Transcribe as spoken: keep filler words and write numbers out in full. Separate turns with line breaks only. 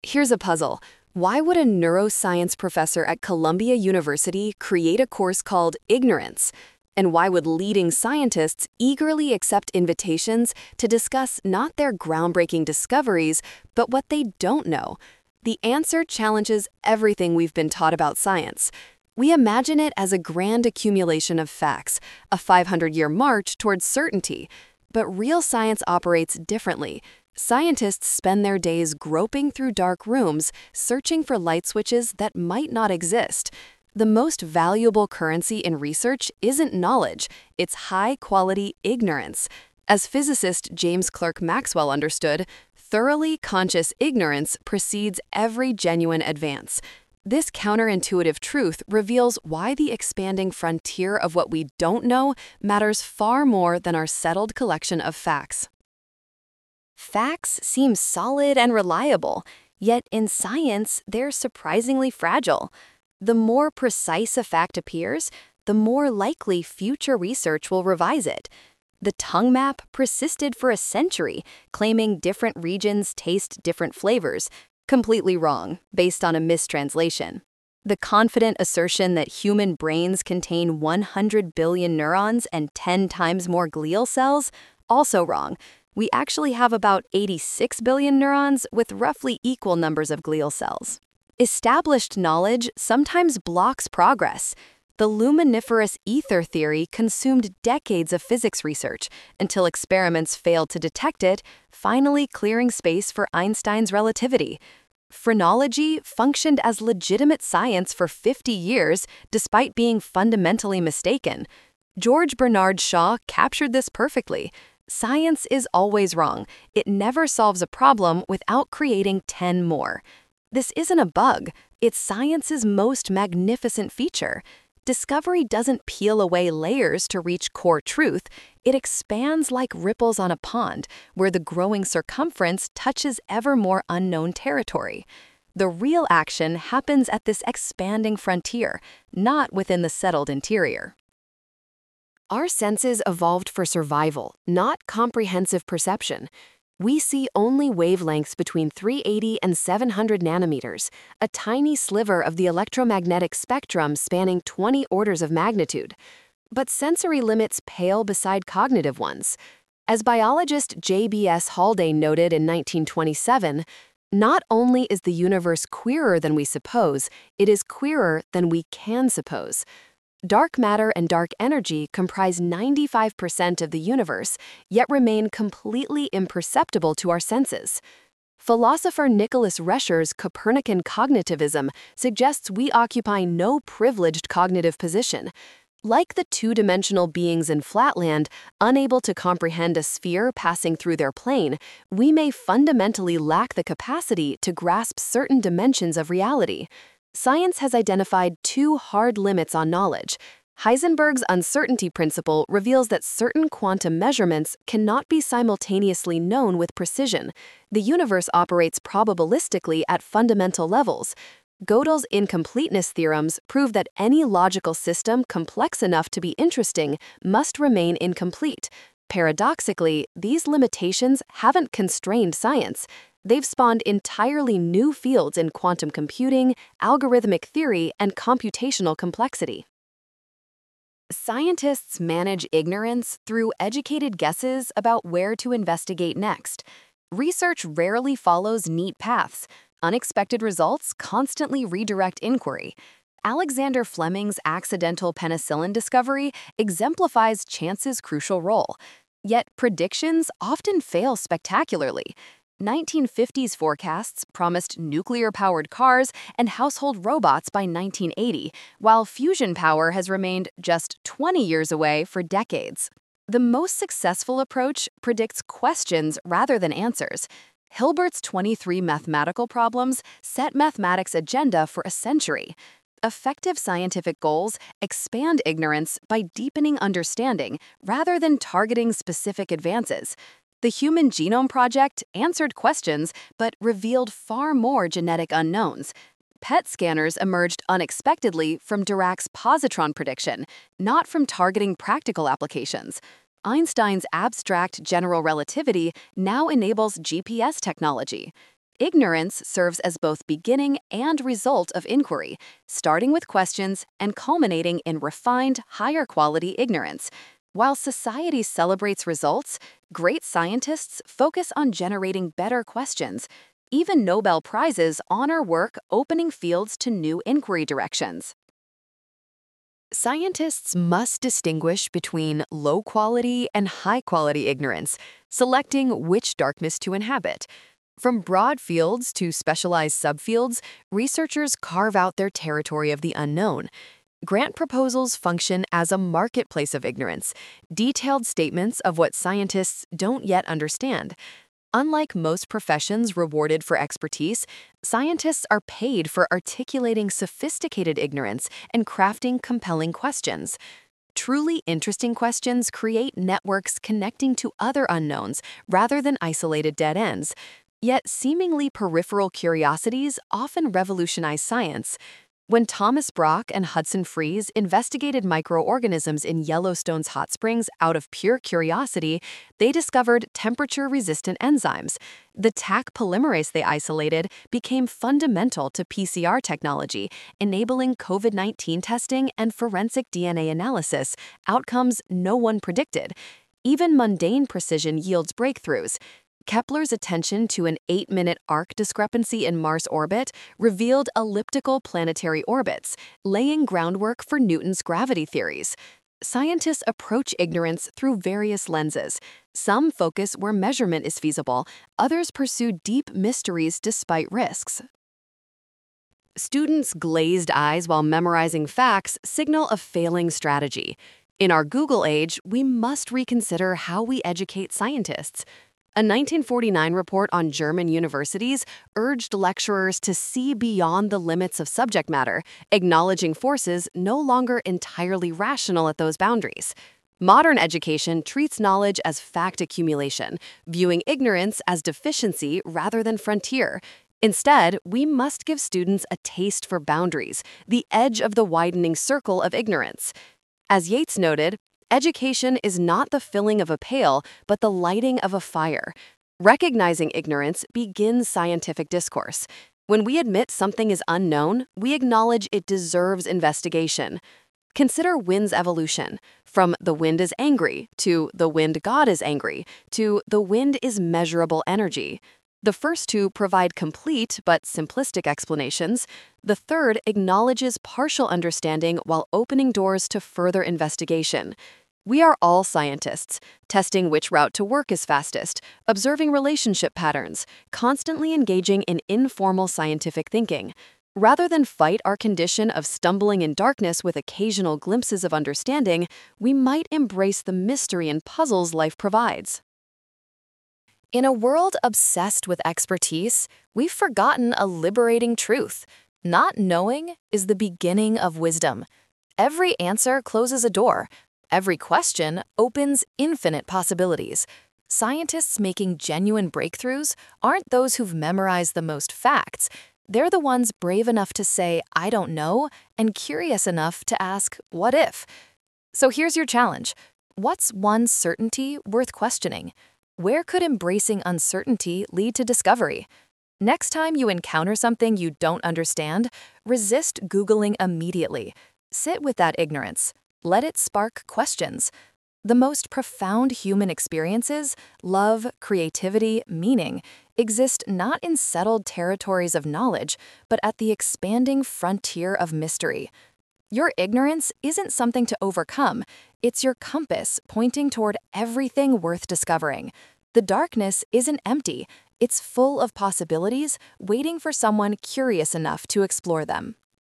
Here's a puzzle. Why would a neuroscience professor at Columbia University create a course called Ignorance? And why would leading scientists eagerly accept invitations to discuss not their groundbreaking discoveries, but what they don't know? The answer challenges everything we've been taught about science. We imagine it as a grand accumulation of facts, a five hundred year march towards certainty. But real science operates differently. Scientists spend their days groping through dark rooms, searching for light switches that might not exist. The most valuable currency in research isn't knowledge, it's high-quality ignorance. As physicist James Clerk Maxwell understood, thoroughly conscious ignorance precedes every genuine advance. This counterintuitive truth reveals why the expanding frontier of what we don't know matters far more than our settled collection of facts.
Facts seem solid and reliable, yet in science, they're surprisingly fragile. The more precise a fact appears, the more likely future research will revise it. The tongue map persisted for a century, claiming different regions taste different flavors, completely wrong, based on a mistranslation. The confident assertion that human brains contain one hundred billion neurons and ten times more glial cells, also wrong. We actually have about eighty-six billion neurons with roughly equal numbers of glial cells. Established knowledge sometimes blocks progress. The luminiferous ether theory consumed decades of physics research until experiments failed to detect it, finally clearing space for Einstein's relativity. Phrenology functioned as legitimate science for fifty years despite being fundamentally mistaken. George Bernard Shaw captured this perfectly. Science is always wrong. It never solves a problem without creating ten more. This isn't a bug. It's science's most magnificent feature. Discovery doesn't peel away layers to reach core truth. It expands like ripples on a pond, where the growing circumference touches ever more unknown territory. The real action happens at this expanding frontier, not within the settled interior.
Our senses evolved for survival, not comprehensive perception. We see only wavelengths between three eighty and seven hundred nanometers, a tiny sliver of the electromagnetic spectrum spanning twenty orders of magnitude. But sensory limits pale beside cognitive ones. As biologist J B S Haldane noted in nineteen twenty-seven, not only is the universe queerer than we suppose, it is queerer than we can suppose. Dark matter and dark energy comprise ninety-five percent of the universe, yet remain completely imperceptible to our senses. Philosopher Nicholas Rescher's Copernican cognitivism suggests we occupy no privileged cognitive position. Like the two-dimensional beings in Flatland, unable to comprehend a sphere passing through their plane, we may fundamentally lack the capacity to grasp certain dimensions of reality. Science has identified two hard limits on knowledge. Heisenberg's uncertainty principle reveals that certain quantum measurements cannot be simultaneously known with precision. The universe operates probabilistically at fundamental levels. Gödel's incompleteness theorems prove that any logical system complex enough to be interesting must remain incomplete. Paradoxically, these limitations haven't constrained science. They've spawned entirely new fields in quantum computing, algorithmic theory, and computational complexity. Scientists manage ignorance through educated guesses about where to investigate next. Research rarely follows neat paths. Unexpected results constantly redirect inquiry. Alexander Fleming's accidental penicillin discovery exemplifies chance's crucial role. Yet predictions often fail spectacularly. nineteen fifties forecasts promised nuclear-powered cars and household robots by nineteen eighty, while fusion power has remained just twenty years away for decades. The most successful approach predicts questions rather than answers. Hilbert's twenty-three mathematical problems set mathematics' agenda for a century. Effective scientific goals expand ignorance by deepening understanding rather than targeting specific advances. The Human Genome Project answered questions but revealed far more genetic unknowns. P E T scanners emerged unexpectedly from Dirac's positron prediction, not from targeting practical applications. Einstein's abstract general relativity now enables G P S technology.
Ignorance serves as both beginning and result of inquiry, starting with questions and culminating in refined, higher quality ignorance. While society celebrates results, great scientists focus on generating better questions. Even Nobel Prizes honor work opening fields to new inquiry directions. Scientists must distinguish between low-quality and high-quality ignorance, selecting which darkness to inhabit. From broad fields to specialized subfields, researchers carve out their territory of the unknown. Grant proposals function as a marketplace of ignorance, detailed statements of what scientists don't yet understand. Unlike most professions rewarded for expertise, scientists are paid for articulating sophisticated ignorance and crafting compelling questions. Truly interesting questions create networks connecting to other unknowns rather than isolated dead ends. Yet seemingly peripheral curiosities often revolutionize science. When Thomas Brock and Hudson Freeze investigated microorganisms in Yellowstone's hot springs out of pure curiosity, they discovered temperature-resistant enzymes. The Taq polymerase they isolated became fundamental to P C R technology, enabling COVID nineteen testing and forensic D N A analysis, outcomes no one predicted. Even mundane precision yields breakthroughs. Kepler's attention to an eight-minute arc discrepancy in Mars' orbit revealed elliptical planetary orbits, laying groundwork for Newton's gravity theories. Scientists approach ignorance through various lenses. Some focus where measurement is feasible, others pursue deep mysteries despite risks. Students' glazed eyes while memorizing facts signal a failing strategy. In our Google age, we must reconsider how we educate scientists. A nineteen forty-nine report on German universities urged lecturers to see beyond the limits of subject matter, acknowledging forces no longer entirely rational at those boundaries. Modern education treats knowledge as fact accumulation, viewing ignorance as deficiency rather than frontier. Instead, we must give students a taste for boundaries, the edge of the widening circle of ignorance. As Yeats noted, education is not the filling of a pail, but the lighting of a fire. Recognizing ignorance begins scientific discourse. When we admit something is unknown, we acknowledge it deserves investigation. Consider wind's evolution, from the wind is angry, to the wind god is angry, to the wind is measurable energy. The first two provide complete but simplistic explanations. The third acknowledges partial understanding while opening doors to further investigation. We are all scientists, testing which route to work is fastest, observing relationship patterns, constantly engaging in informal scientific thinking. Rather than fight our condition of stumbling in darkness with occasional glimpses of understanding, we might embrace the mystery and puzzles life provides. In a world obsessed with expertise, we've forgotten a liberating truth. Not knowing is the beginning of wisdom. Every answer closes a door. Every question opens infinite possibilities. Scientists making genuine breakthroughs aren't those who've memorized the most facts. They're the ones brave enough to say, I don't know, and curious enough to ask, what if? So here's your challenge. What's one certainty worth questioning? Where could embracing uncertainty lead to discovery? Next time you encounter something you don't understand, resist Googling immediately. Sit with that ignorance. Let it spark questions. The most profound human experiences, love, creativity, meaning, exist not in settled territories of knowledge, but at the expanding frontier of mystery. Your ignorance isn't something to overcome. It's your compass pointing toward everything worth discovering. The darkness isn't empty. It's full of possibilities, waiting for someone curious enough to explore them.